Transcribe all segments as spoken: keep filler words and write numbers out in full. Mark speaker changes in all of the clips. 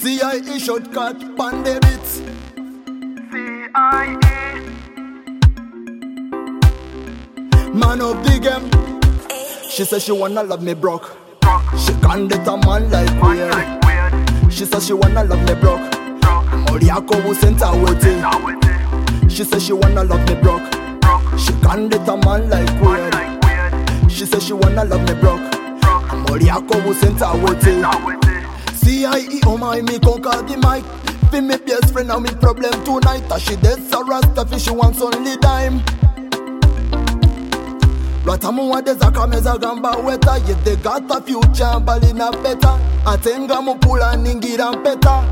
Speaker 1: C I E shortcut, pan the beats.
Speaker 2: C I E.
Speaker 1: Man of the game. She says she wanna love me broke. She can't date a man like weird. She says she wanna love me broke. Moriako who sent her waiting. She says she wanna love me broke. She can't date a man like weird. She says she wanna love me broke. Moriako who sent her waiting. C I E oh my, me conquer the mic. Fi me best friend and me problem tonight. As she dead so rasta fi she wants only dime. Ratamu wa deza kameza gamba weta. Yet they got a future bali na better. Atenga mupula ningira mpeta.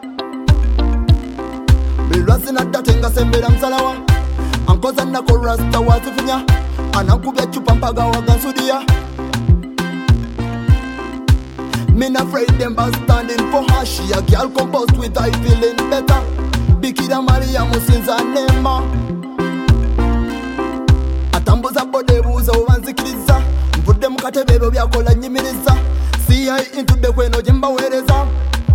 Speaker 1: Bilwazi na datenga sembera msalawa. Ankoza na korasta wazifunya. Anakubya chupa mpaga wagansudia. Me not afraid them by standing for her. She a girl composed with I feeling better. Bikira Maria Musinza Nema. Atambuza bode buza uwanzikiriza. Mvude mukate bebo byakola nyimiriza. See I into the kweno jimba wereza.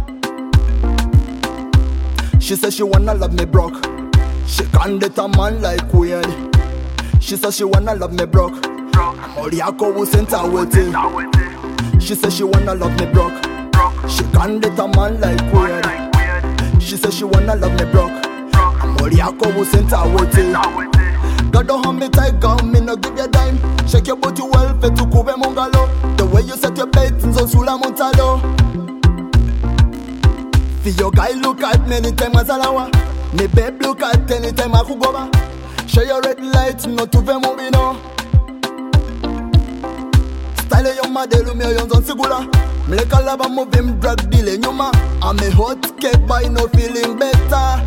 Speaker 1: She says she wanna love me broke. She can't date a man like weird. She says she wanna love me broke. Moriako who sent her waiting. She says she wanna love me broke. She can't date a man like weird. She says she wanna love me broke. Moriako who sent her waiting. God don't have me tight, girl, me no give you dime. Shake your booty well, fit to kube mungalo. The way you set your bait, nzo sula montalo. See your guy look at me anytime azalawa. Me babe look at anytime akugoba. Share your red light, no tuve mubino. Style yo madelu me yon zon sigula. Mleka lava move him drug dealing nyuma. I'm a hot cake by no feeling better.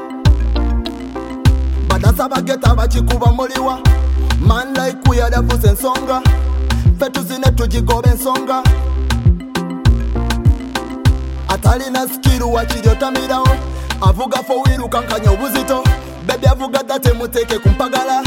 Speaker 1: Badasa bageta bachikuba moliwa. Man like we are the fuss and songa. Fetu zine tujigobe nsonga. Atali na skiru wachidota mirao. Avuga for wiru kankanya wuzito. Baby avuga date muteke kumpagala.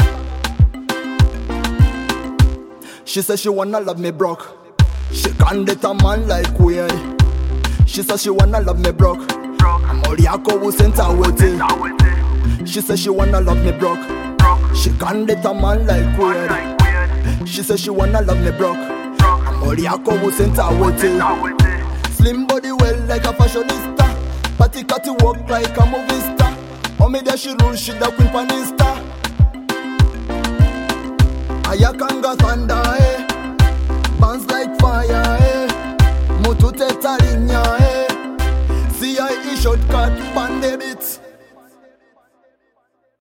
Speaker 1: She says she wanna love me broke. She can't date a man like weird. She says she wanna love me broke. Moriako who sent her waiting. She says she wanna love me broke. She can't date a man like weird. She says she wanna love me broke. Moriako who sent her waiting. Slim body well like a fashionista. Party catty walk like a movie star. Oh me there she rule, she the queen panista. Ayakanga thunder, eh. Bounce like fire, eh. Mutute talinya, eh. C I E shortcut, pan the beats.